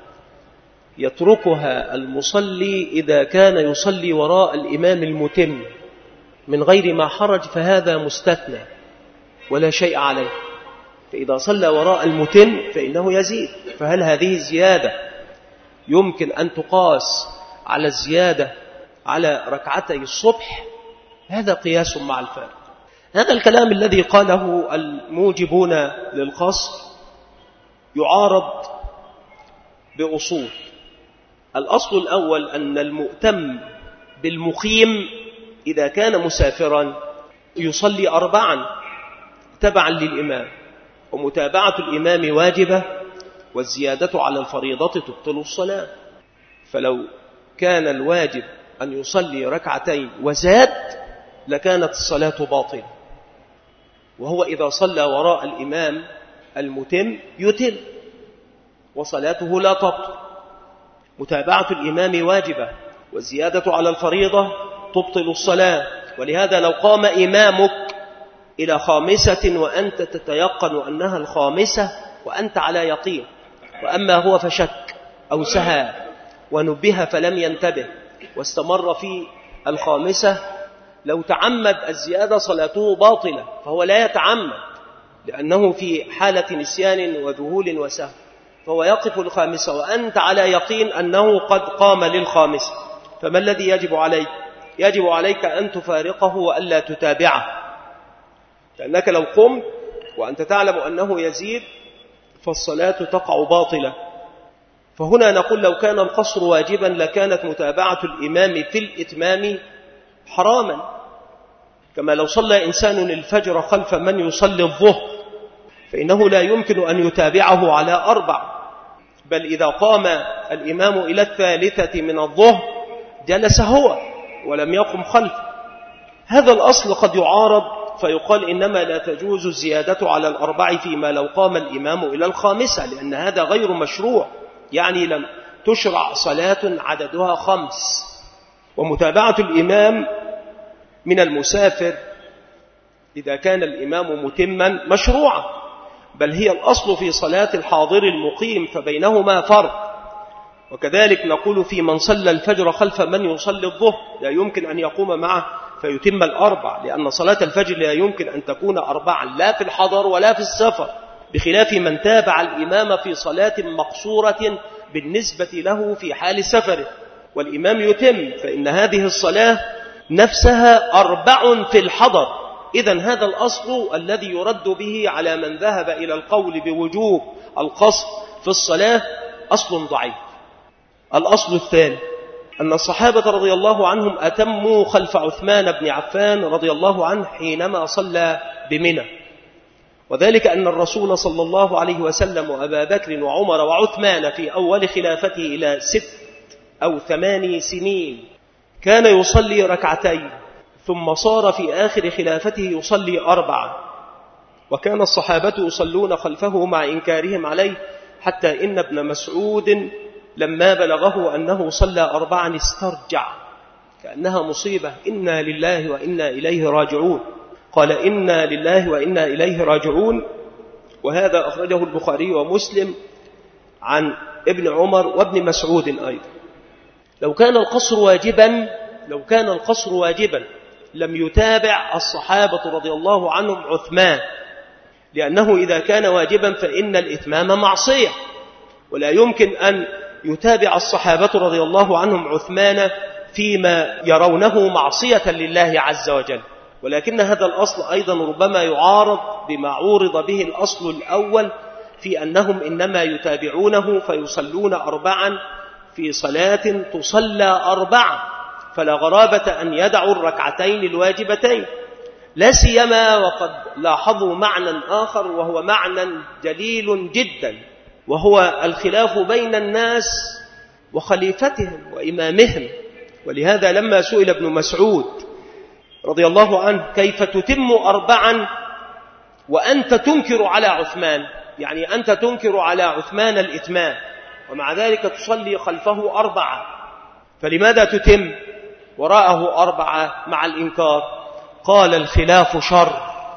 يتركها المصلي إذا كان يصلي وراء الإمام المتم من غير ما حرج، فهذا مستثنى ولا شيء عليه. فإذا صلى وراء المتم فإنه يزيد. فهل هذه الزيادة يمكن أن تقاس على الزيادة على ركعتي الصبح؟ هذا قياس مع الفارق. هذا الكلام الذي قاله الموجبون للقصر يعارض بأصول. الأصل الأول أن المؤتم بالمقيم إذا كان مسافرا يصلي أربعا تبعا للإمام، ومتابعة الإمام واجبة، والزيادة على الفريضة تبطل الصلاة. فلو كان الواجب أن يصلي ركعتين وزاد لكانت الصلاة باطلة، وهو إذا صلى وراء الإمام المتم يتم وصلاته لا تبطل. متابعة الإمام واجبة، والزيادة على الفريضة تبطل الصلاة. ولهذا لو قام إمامك إلى خامسة وأنت تتيقن أنها الخامسة وأنت على يقين، وأما هو فشك أو سهى ونبه فلم ينتبه واستمر في الخامسة، لو تعمد الزيادة صلاته باطلة، فهو لا يتعمد لأنه في حالة نسيان وذهول وسهو، فهو يقف الخامسة وأنت على يقين أنه قد قام للخامسة. فما الذي يجب عليك؟ يجب عليك أن تفارقه وألا تتابعه، لأنك لو قمت وأنت تعلم أنه يزيد فالصلاة تقع باطلة. فهنا نقول لو كان القصر واجبا لكانت متابعة الإمام في الإتمام حراما، كما لو صلى إنسان الفجر خلف من يصلي الظهر فإنه لا يمكن أن يتابعه على أربع، بل إذا قام الإمام إلى الثالثة من الظهر جلس هو ولم يقم خلفه. هذا الأصل قد يعارض فيقال إنما لا تجوز الزيادة على الأربع فيما لو قام الإمام إلى الخامسة، لأن هذا غير مشروع، يعني لم تشرع صلاة عددها خمس. ومتابعة الإمام من المسافر إذا كان الإمام متما مشروعة، بل هي الأصل في صلاة الحاضر المقيم، فبينهما فرق. وكذلك نقول في من صلى الفجر خلف من يصلي الظهر لا يمكن أن يقوم معه فيتم الأربع، لأن صلاة الفجر لا يمكن أن تكون أربعا لا في الحضر ولا في السفر، بخلاف من تابع الإمام في صلاة مقصورة بالنسبة له في حال سفره والإمام يتم، فإن هذه الصلاة نفسها أربع في الحضر. إذن هذا الأصل الذي يرد به على من ذهب إلى القول بوجوب القصر في الصلاة أصل ضعيف. الأصل الثاني أن الصحابة رضي الله عنهم أتموا خلف عثمان بن عفان رضي الله عنه حينما صلى بمنى، وذلك أن الرسول صلى الله عليه وسلم وأبا بكر وعمر وعثمان في أول خلافته إلى ست أو ثماني سنين كان يصلي ركعتين، ثم صار في آخر خلافته يصلي أربعة، وكان الصحابة يصلون خلفه مع إنكارهم عليه، حتى إن ابن مسعود لما بلغه أنه صلى أربعا استرجع كأنها مصيبة، إنا لله وإنا إليه راجعون. قال إنا لله وإنا إليه راجعون، وهذا أخرجه البخاري ومسلم عن ابن عمر وابن مسعود أيضا. لو كان القصر واجبا لو كان القصر واجبا لم يتابع الصحابة رضي الله عنهم عثمان، لأنه إذا كان واجبا فإن الإتمام معصية، ولا يمكن أن يتابع الصحابة رضي الله عنهم عثمان فيما يرونه معصية لله عز وجل. ولكن هذا الأصل أيضا ربما يعارض بما عورض به الأصل الأول في أنهم إنما يتابعونه فيصلون أربعا في صلاة تصلى أربعا، فلا غرابة أن يدعوا الركعتين الواجبتين، لا سيما وقد لاحظوا معنى آخر وهو معنى جليل جدا، وهو الخلاف بين الناس وخليفتهم وإمامهم. ولهذا لما سئل ابن مسعود رضي الله عنه كيف تتم أربعا وأنت تنكر على عثمان، يعني أنت تنكر على عثمان الإتمام ومع ذلك تصلي خلفه أربعة، فلماذا تتم وراءه أربعة مع الإنكار؟ قال الخلاف شر،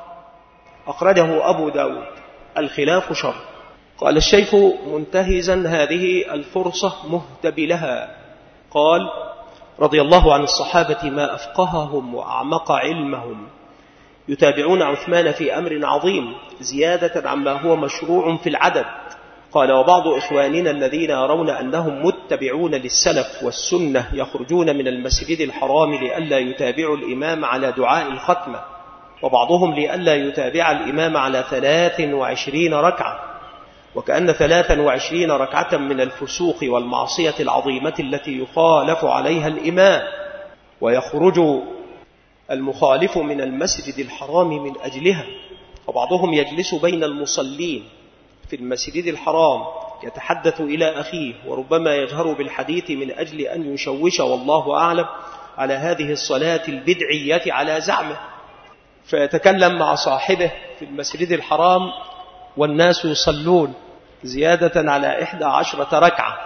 أخرجه أبو داود، الخلاف شر. قال الشيخ منتهزا هذه الفرصة مهتبلها، قال رضي الله عن الصحابة ما أفقههم وأعمق علمهم، يتابعون عثمان في أمر عظيم زيادة عما هو مشروع في العدد. قال وبعض إخواننا الذين يرون أنهم متبعون للسلف والسنة يخرجون من المسجد الحرام لئلا يتابعوا الإمام على دعاء الختمة، وبعضهم لئلا يتابع الإمام على ثلاث وعشرين ركعة، وكأن ثلاثا وعشرين ركعة من الفسوق والمعصية العظيمة التي يخالف عليها الإمام، ويخرج المخالف من المسجد الحرام من أجلها. وبعضهم يجلس بين المصلين في المسجد الحرام يتحدث إلى أخيه، وربما يجهر بالحديث من أجل أن يشوش والله أعلم على هذه الصلاة البدعية على زعمه، فيتكلم مع صاحبه في المسجد الحرام والناس يصلون زيادة على إحدى عشرة ركعة،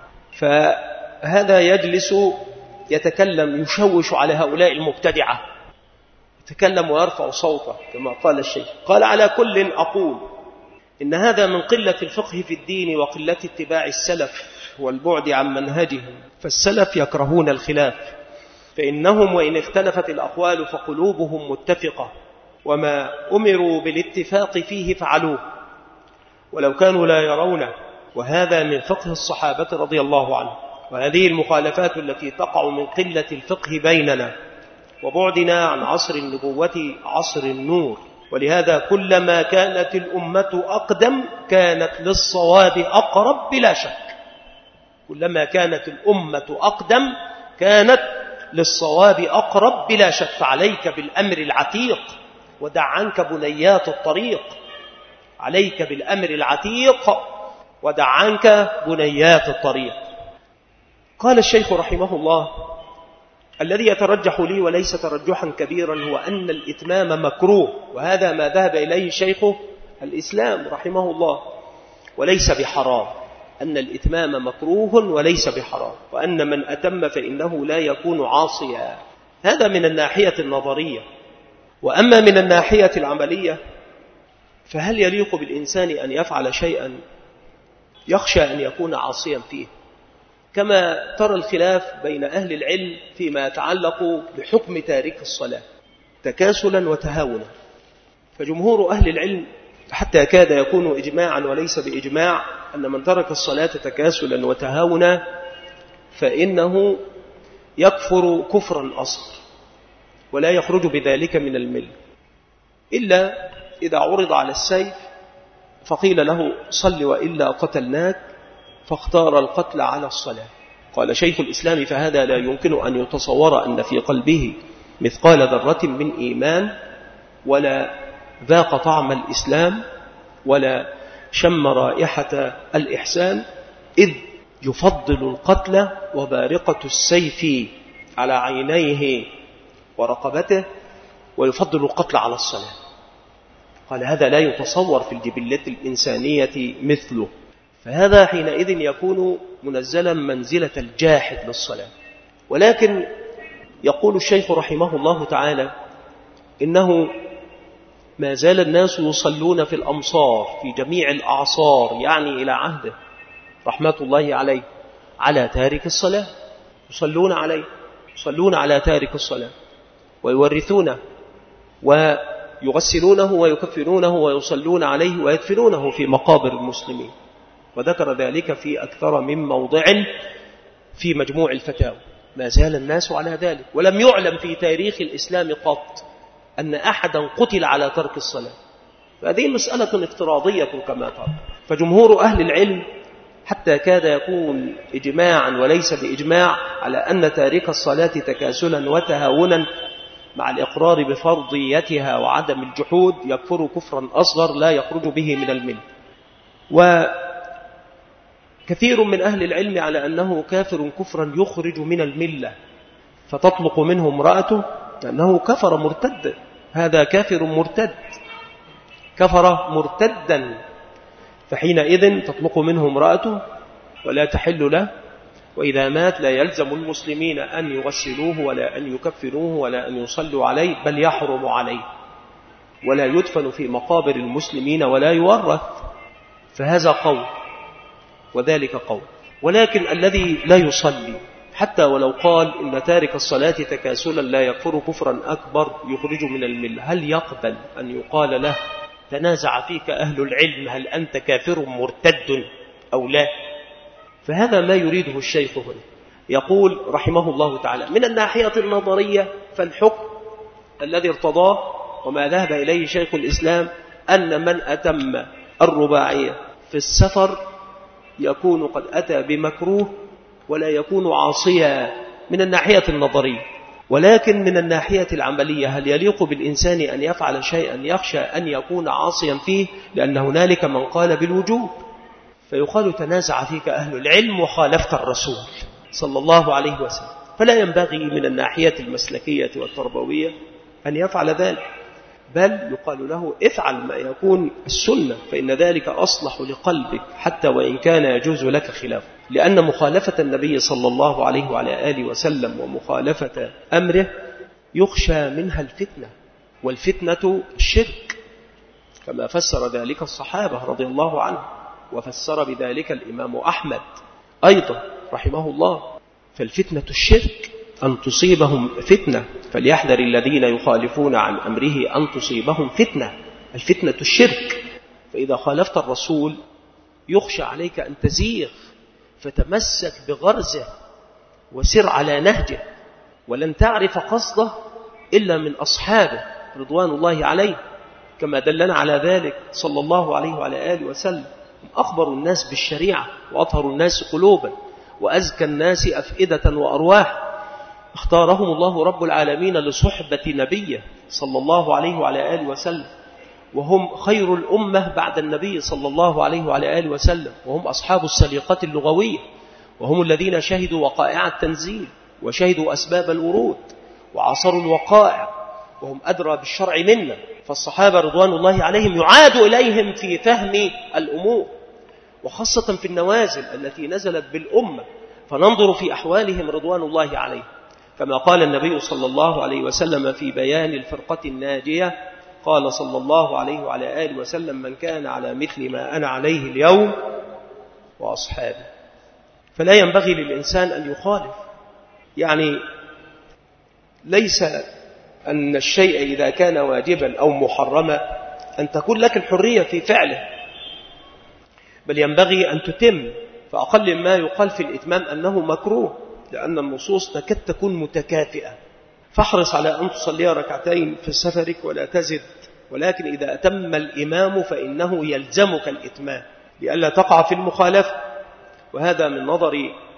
فهذا يجلس يتكلم يشوش على هؤلاء المبتدعة، يتكلم ويرفع صوته كما قال الشيخ. قال على كل أقول إن هذا من قلة الفقه في الدين وقلة اتباع السلف والبعد عن منهجهم، فالسلف يكرهون الخلاف، فإنهم وإن اختلفت الأقوال فقلوبهم متفقة، وما أمروا بالاتفاق فيه فعلوه ولو كانوا لا يرونه، وهذا من فقه الصحابة رضي الله عنهم. وهذه المخالفات التي تقع من قلة الفقه بيننا وبعدنا عن عصر النبوة عصر النور، ولهذا كلما كانت الأمة أقدم كانت للصواب أقرب بلا شك، كلما كانت الأمة أقدم كانت للصواب أقرب بلا شك. فعليك بالأمر العتيق ودع عنك بنيات الطريق، عليك بالأمر العتيق ودع عنك بنيات الطريق. قال الشيخ رحمه الله الذي يترجح لي وليس ترجحا كبيرا هو أن الإتمام مكروه، وهذا ما ذهب إليه شيخ الإسلام رحمه الله، وليس بحرام، أن الإتمام مكروه وليس بحرام، وأن من أتم فإنه لا يكون عاصيا. هذا من الناحية النظرية. وأما من الناحية العملية فهل يليق بالإنسان أن يفعل شيئا يخشى أن يكون عاصيا فيه؟ كما ترى الخلاف بين أهل العلم فيما يتعلق بحكم تارك الصلاة تكاسلا وتهاونا. فجمهور أهل العلم حتى كاد يكون إجماعا وليس بإجماع أن من ترك الصلاة تكاسلا وتهاونا فإنه يكفر كفرا أصغر ولا يخرج بذلك من الملة، إلا إذا عرض على السيف فقيل له صل وإلا قتلناك فاختار القتل على الصلاة. قال شيخ الإسلام فهذا لا يمكن أن يتصور أن في قلبه مثقال ذرة من إيمان ولا ذاق طعم الإسلام ولا شم رائحة الإحسان، إذ يفضل القتل وبارقة السيف على عينيه ورقبته ويفضل القتل على الصلاة. قال هذا لا يتصور في الجبلة الإنسانية مثله، فهذا حينئذ يكون منزلا منزلة الجاحد للصلاة. ولكن يقول الشيخ رحمه الله تعالى إنه ما زال الناس يصلون في الأمصار في جميع الأعصار، يعني إلى عهده رحمة الله عليه، على تارك الصلاة، يصلون عليه، يصلون على تارك الصلاة ويورثونه ويغسلونه ويكفنونه ويصلون عليه ويدفنونه في مقابر المسلمين. وذكر ذلك في أكثر من موضع في مجموع الفتاوى. ما زال الناس على ذلك، ولم يعلم في تاريخ الإسلام قط أن أحدا قتل على ترك الصلاة. فهذه مسألة افتراضية كما ترى. فجمهور أهل العلم حتى كاد يكون إجماعا وليس بإجماع على أن تارك الصلاة تكاسلا وتهاونا مع الإقرار بفرضيتها وعدم الجحود يكفر كفرا أصغر لا يخرج به من الملة. وكثير من أهل العلم على أنه كافر كفرا يخرج من الملة، فتطلق منه امرأته لأنه كفر مرتد، هذا كافر مرتد، كفر مرتدا، فحينئذ تطلق منه امرأته ولا تحل له، وإذا مات لا يلزم المسلمين أن يغسلوه ولا أن يكفنوه ولا أن يصلوا عليه، بل يحرم عليه ولا يدفن في مقابر المسلمين ولا يورث. فهذا قول وذلك قول. ولكن الذي لا يصلي حتى ولو قال إن تارك الصلاة تكاسلا لا يكفر كفرا أكبر يخرج من الملة، هل يقبل أن يقال له تنازع فيك أهل العلم هل أنت كافر مرتد أو لا؟ فهذا ما يريده الشيخ هنا. يقول رحمه الله تعالى من الناحية النظرية فالحكم الذي ارتضاه وما ذهب إليه شيخ الإسلام أن من أتم الرباعية في السفر يكون قد أتى بمكروه ولا يكون عاصيا من الناحية النظرية. ولكن من الناحية العملية هل يليق بالإنسان أن يفعل شيئا يخشى أن يكون عاصيا فيه؟ لأن هنالك من قال بالوجوب، فيقال تنازع فيك أهل العلم وخالفت الرسول صلى الله عليه وسلم، فلا ينبغي من الناحية المسلكية والتربوية أن يفعل ذلك، بل يقال له افعل ما يكون السنة، فإن ذلك أصلح لقلبك حتى وإن كان يجوز لك خلافه. لأن مخالفة النبي صلى الله عليه وعلى آله وسلم ومخالفة أمره يخشى منها الفتنة، والفتنة الشرك كما فسر ذلك الصحابة رضي الله عنهم، وفسر بذلك الإمام أحمد أيضا رحمه الله. فالفتنة الشرك، أن تصيبهم فتنة، فليحذر الذين يخالفون عن أمره أن تصيبهم فتنة. الفتنة الشرك، فإذا خالفت الرسول يخشى عليك أن تزيغ، فتمسك بغرزه وسر على نهجه، ولن تعرف قصده إلا من أصحابه رضوان الله عليه، كما دلنا على ذلك صلى الله عليه وعلى آله وسلم. هم أخبر الناس بالشريعة وأطهر الناس قلوبا وأزكى الناس أفئدة وأرواح، اختارهم الله رب العالمين لصحبة نبيه صلى الله عليه وعلى آله وسلم، وهم خير الأمة بعد النبي صلى الله عليه وعلى آله وسلم، وهم أصحاب السليقة اللغوية، وهم الذين شهدوا وقائع التنزيل وشهدوا أسباب الورود وعصروا الوقائع، وهم أدرى بالشرع منا. فالصحابة رضوان الله عليهم يعاد إليهم في فهم الأمور، وخاصة في النوازل التي نزلت بالأمة، فننظر في أحوالهم رضوان الله عليهم، كما قال النبي صلى الله عليه وسلم في بيان الفرقة الناجية قال صلى الله عليه وعلى آله وسلم: من كان على مثل ما أنا عليه اليوم وأصحابي. فلا ينبغي للإنسان أن يخالف، يعني ليس أن الشيء إذا كان واجبا أو محرما أن تكون لك الحرية في فعله، بل ينبغي أن تتم. فأقل ما يقال في الإتمام أنه مكروه، لأن النصوص تكاد تكون متكافئة. فاحرص على أن تصلي ركعتين في سفرك ولا تزد، ولكن إذا أتم الإمام فإنه يلزمك الإتمام لئلا تقع في المخالفة. وهذا من نظر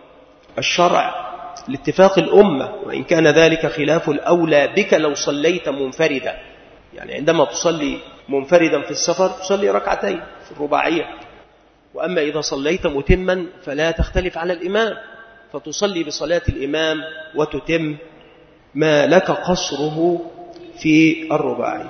الشرع لاتفاق الأمة، وإن كان ذلك خلاف الأولى بك لو صليت منفردا. يعني عندما تصلي منفردا في السفر تصلي ركعتين في الرباعية، وأما إذا صليت متما فلا تختلف على الإمام، فتصلي بصلاة الإمام وتتم ما لك قصره في الرباعي.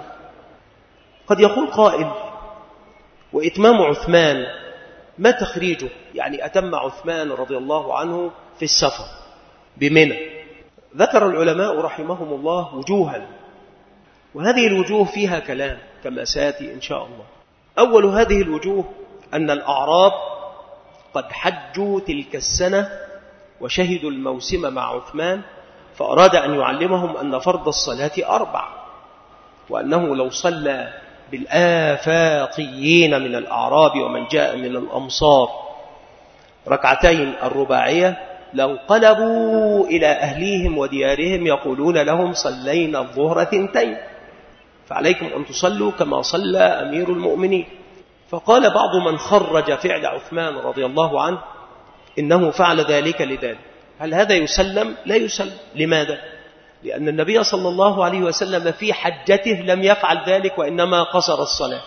قد يقول قائل: وإتمام عثمان ما تخريجه؟ يعني أتم عثمان رضي الله عنه في السفر بمنى. ذكر العلماء رحمهم الله وجوها، وهذه الوجوه فيها كلام كما سيأتي إن شاء الله. أول هذه الوجوه أن الأعراب قد حجوا تلك السنة وشهدوا الموسم مع عثمان، فأراد أن يعلمهم أن فرض الصلاة أربع، وأنه لو صلى بالآفاقيين من الأعراب ومن جاء من الأمصار ركعتين الرباعية لانقلبوا إلى أهليهم وديارهم يقولون لهم: صلينا الظهر ثنتين، فعليكم أن تصلوا كما صلى أمير المؤمنين. فقال بعض من خرج فعل عثمان رضي الله عنه إنه فعل ذلك لذلك. هل هذا يسلم؟ لا يسلم. لماذا؟ لأن النبي صلى الله عليه وسلم في حجته لم يفعل ذلك، وإنما قصر الصلاة.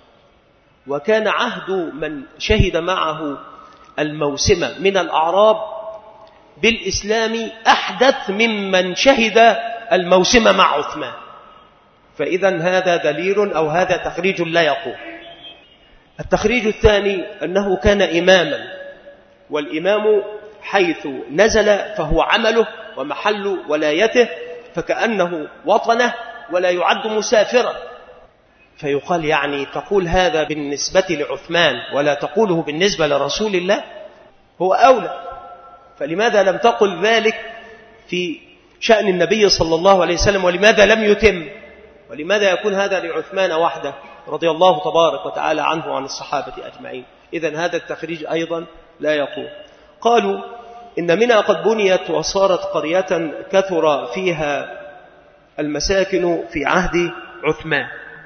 وكان عهد من شهد معه الموسم من الأعراب بالإسلام أحدث ممن شهد الموسم مع عثمان. فإذا هذا دليل أو هذا تخريج لا يقوم. التخريج الثاني أنه كان إماما، والإمام حيث نزل فهو عمله ومحل ولايته، فكأنه وطنه ولا يعد مسافرا. فيقال يعني تقول هذا بالنسبة لعثمان ولا تقوله بالنسبة لرسول الله؟ هو أولى. فلماذا لم تقل ذلك في شأن النبي صلى الله عليه وسلم؟ ولماذا لم يتم؟ ولماذا يكون هذا لعثمان وحده رضي الله تبارك وتعالى عنه وعن الصحابة أجمعين؟ إذن هذا التخريج أيضا لا يقوم. قالوا إن منى قد بنيت وصارت قرية كثر فيها المساكن في عهد عثمان،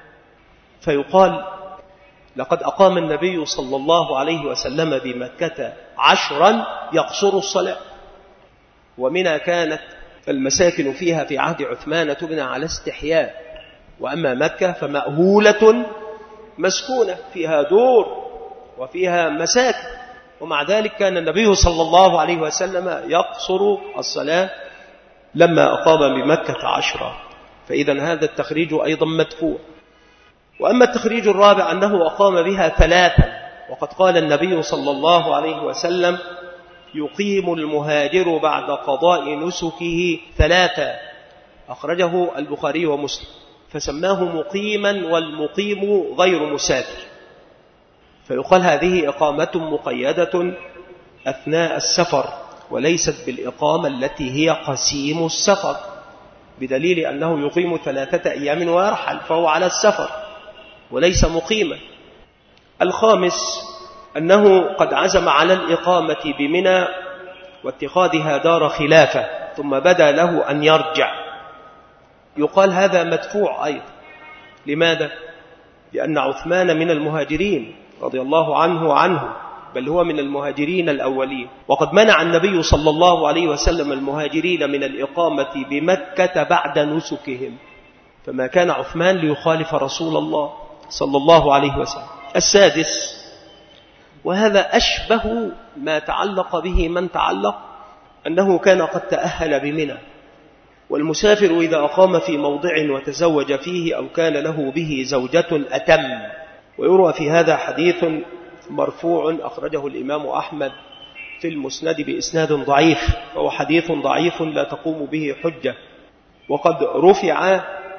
فيقال لقد أقام النبي صلى الله عليه وسلم بمكة عشرا يقصر الصلاة، ومنى كانت المساكن فيها في عهد عثمان تبنى على استحياء، وأما مكة فمأهولة مسكونة فيها دور وفيها مساكن، ومع ذلك كان النبي صلى الله عليه وسلم يقصر الصلاة لما أقام بمكة عشرا. فإذا هذا التخريج أيضا مدفوع. وأما التخريج الرابع أنه أقام بها ثلاثا، وقد قال النبي صلى الله عليه وسلم: يقيم المهاجر بعد قضاء نسكه ثلاثا، أخرجه البخاري ومسلم، فسماه مقيما، والمقيم غير مسافر. فيقال هذه إقامة مقيدة أثناء السفر، وليست بالإقامة التي هي قسيم السفر، بدليل أنه يقيم ثلاثة أيام ويرحل، فهو على السفر وليس مقيما. الخامس أنه قد عزم على الإقامة بمنى واتخاذها دار خلافة، ثم بدا له أن يرجع. يقال هذا مدفوع أيضا. لماذا؟ لأن عثمان من المهاجرين رضي الله عنه عنه، بل هو من المهاجرين الأولين، وقد منع النبي صلى الله عليه وسلم المهاجرين من الإقامة بمكة بعد نسكهم، فما كان عثمان ليخالف رسول الله صلى الله عليه وسلم. السادس، وهذا أشبه ما تعلق به من تعلق، أنه كان قد تأهل بمنى، والمسافر إذا أقام في موضع وتزوج فيه أو كان له به زوجة أتم. ويروى في هذا حديث مرفوع أخرجه الإمام أحمد في المسند بإسناد ضعيف، فهو حديث ضعيف لا تقوم به حجة. وقد رفع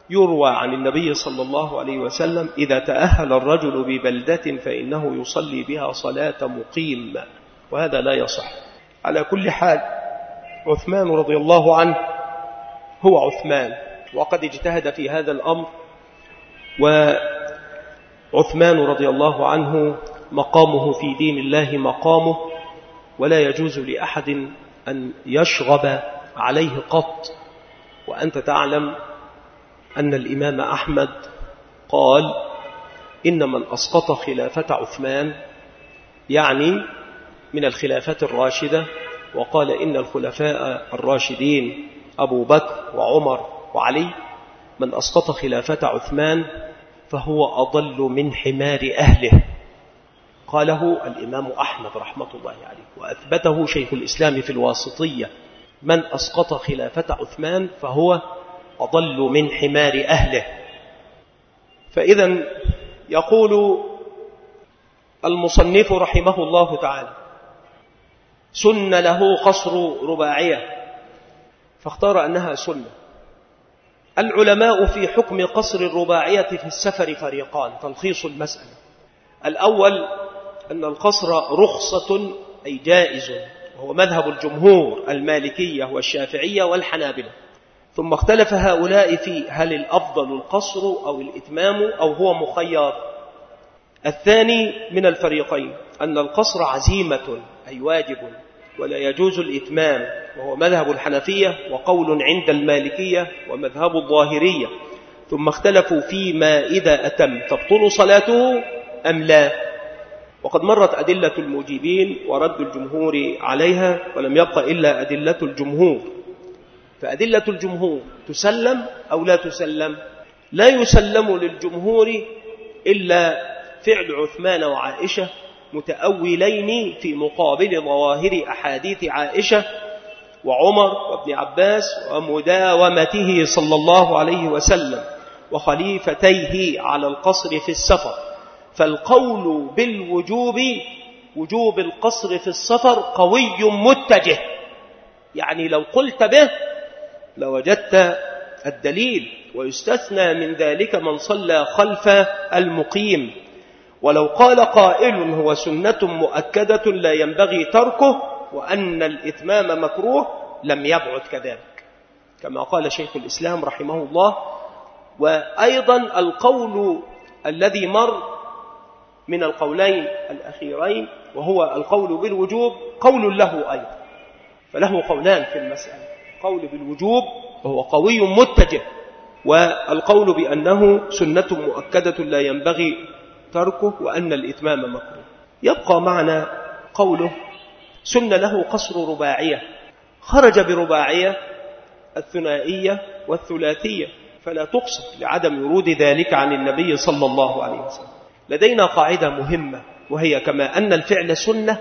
يروى عن النبي صلى الله عليه وسلم: إذا تأهل الرجل ببلدة فإنه يصلي بها صلاة مقيم، وهذا لا يصح. على كل حال، عثمان رضي الله عنه هو عثمان، وقد اجتهد في هذا الأمر، وعثمان رضي الله عنه مقامه في دين الله مقامه، ولا يجوز لأحد أن يشغب عليه قط. وأنت تعلم أن الإمام أحمد قال: إن من أسقط خلافة عثمان، يعني من الخلافة الراشدة، وقال إن الخلفاء الراشدين أبو بكر وعمر وعلي، من أسقط خلافة عثمان فهو أضل من حمار أهله. قاله الإمام أحمد رحمة الله عليه، وأثبته شيخ الإسلام في الواسطية: من أسقط خلافة عثمان فهو أضل من حمار أهله. فإذا يقول المصنف رحمه الله تعالى: سن له قصر رباعية، فاختار أنها سنة. العلماء في حكم قصر الرباعية في السفر فريقان، تلخيص المسألة: الأول أن القصر رخصة أي جائز، وهو مذهب الجمهور المالكية والشافعية والحنابلة. ثم اختلف هؤلاء في هل الأفضل القصر أو الإتمام أو هو مخير. الثاني من الفريقين أن القصر عزيمة أي واجب، ولا يجوز الإتمام، وهو مذهب الحنفية وقول عند المالكية ومذهب الظاهرية. ثم اختلفوا فيما إذا أتم تبطل صلاته أم لا، وقد مرت أدلة المجيبين ورد الجمهور عليها، ولم يبق إلا أدلة الجمهور. فأدلة الجمهور تسلم أو لا تسلم؟ لا يسلم للجمهور إلا فعل عثمان وعائشة متأولين في مقابل ظواهر أحاديث عائشة وعمر وابن عباس ومداومته صلى الله عليه وسلم وخليفتيه على القصر في السفر. فالقول بالوجوب، وجوب القصر في السفر، قوي متجه، يعني لو قلت به لوجدت الدليل، ويستثنى من ذلك من صلى خلف المقيم. ولو قال قائل هو سنة مؤكدة لا ينبغي تركه وأن الإتمام مكروه، لم يبعد كذلك، كما قال شيخ الإسلام رحمه الله. وأيضا القول الذي مر من القولين الأخيرين، وهو القول بالوجوب، قول له أيضا، فله قولان في المسألة: قول بالوجوب وهو قوي متجه، والقول بأنه سنة مؤكدة لا ينبغي تركه وأن الإتمام مكروه. يبقى معنا قوله: سن له قصر رباعية، خرج برباعية الثنائية والثلاثية، فلا تقصر لعدم ورود ذلك عن النبي صلى الله عليه وسلم. لدينا قاعدة مهمة، وهي كما أن الفعل سنة،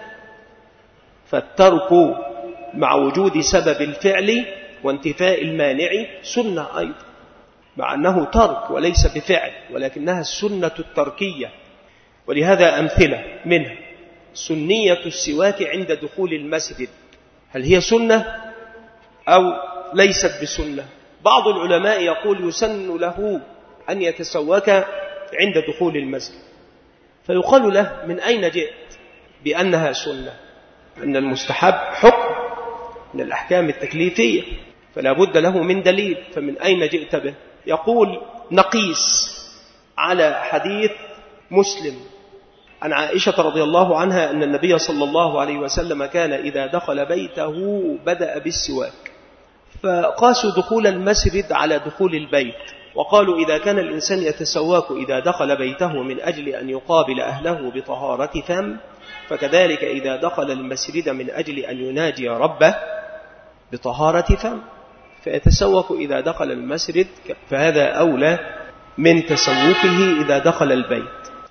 فالترك مع وجود سبب الفعل وانتفاء المانع سنة أيضا، مع أنه ترك وليس بفعل، ولكنها السنة التركية. ولهذا أمثلة منها: سنية السواك عند دخول المسجد، هل هي سنة أو ليست بسنة؟ بعض العلماء يقول يسن له أن يتسوك عند دخول المسجد، فيقال له: من أين جئت بأنها سنة؟ أن المستحب حكم من الأحكام التكليفية، فلا بد له من دليل، فمن أين جئت به؟ يقول: نقيس على حديث مسلم عن عائشة رضي الله عنها أن النبي صلى الله عليه وسلم كان إذا دخل بيته بدأ بالسواك، فقاسوا دخول المسجد على دخول البيت، وقالوا إذا كان الإنسان يتسواك إذا دخل بيته من أجل أن يقابل أهله بطهارة فم، فكذلك إذا دخل المسجد من أجل أن يناجي ربه بطهارة فم، فيتسوك إذا دخل المسجد، فهذا أولى من تسوكه إذا دخل البيت.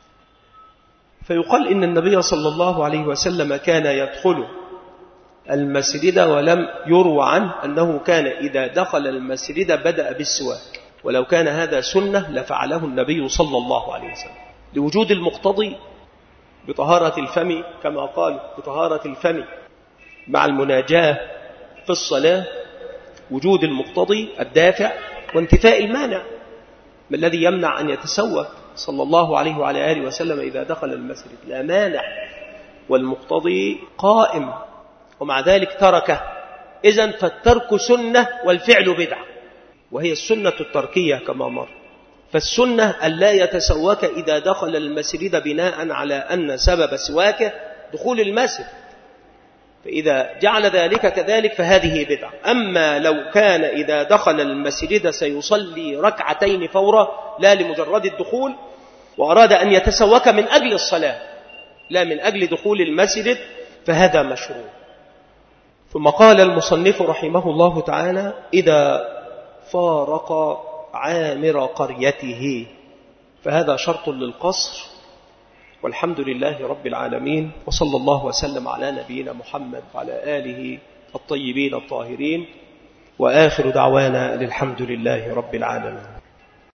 فيقال إن النبي صلى الله عليه وسلم كان يدخل المسجد، ولم يروى عنه أنه كان إذا دخل المسجد بدأ بالسواك، ولو كان هذا سنة لفعله النبي صلى الله عليه وسلم، لوجود المقتضي بطهارة الفم، كما قال بطهارة الفم مع المناجاة في الصلاة، وجود المقتضي الدافع وانتفاء المانع. ما الذي يمنع أن يتسوك صلى الله عليه وعلى آله وسلم إذا دخل المسجد؟ لا مانع، والمقتضي قائم، ومع ذلك تركه. إذن فالترك سنة والفعل بدعة، وهي السنة التركية كما مر. فالسنة ألا يتسوك إذا دخل المسجد بناء على أن سبب سواكه دخول المسجد، فإذا جعل ذلك كذلك فهذه بدعة. أما لو كان إذا دخل المسجد سيصلي ركعتين فورا لا لمجرد الدخول، وأراد أن يتسوك من أجل الصلاة لا من أجل دخول المسجد، فهذا مشروع. ثم قال المصنف رحمه الله تعالى: إذا فارق عامر قريته، فهذا شرط للقصر. والحمد لله رب العالمين، وصلى الله وسلم على نبينا محمد وعلى آله الطيبين الطاهرين، وآخر دعوانا الحمد لله رب العالمين.